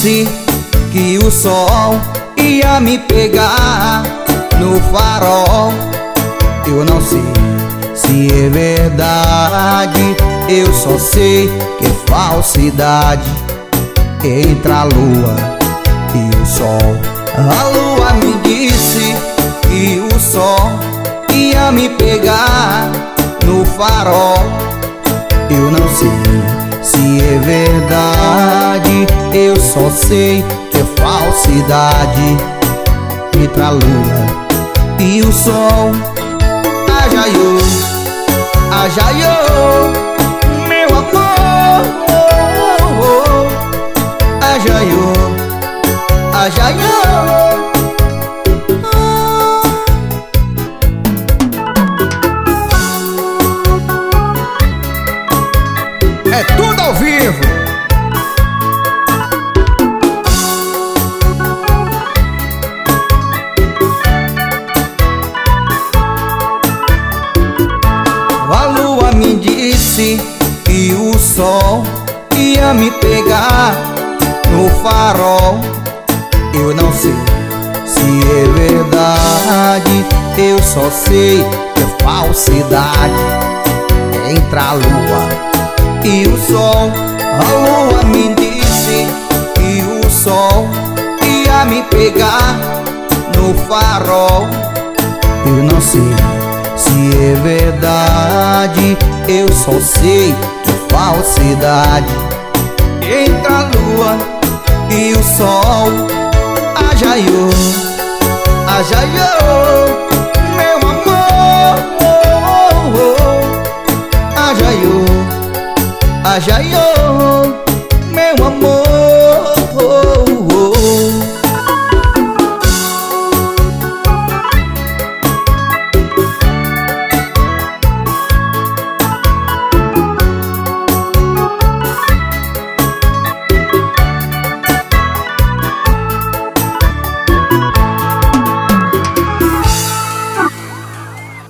disse que o sol ia me pegar no farol. Eu não sei se é verdade, eu só sei que é falsidade. Entre a lua e o sol, a lua me disse que o sol ia me pegar no farol. Eu não sei se é verdade, eu só sei que é falsidade. Entre a lua e o sol, ajaiô, ajaiô, meu amor, ajaiô, ajaiô. É tudo ao vivo. A lua me disse que o sol ia me pegar no farol. Eu não sei se é verdade, eu só sei que é falsidade. Entre a lua e o sol, a lua me disse que o sol ia me pegar no farol. Eu não sei se é verdade, eu só sei que é falsidade. Entre a lua e o sol, ajaiô, ajaiô, meu amor, ajaiô, ajaiô.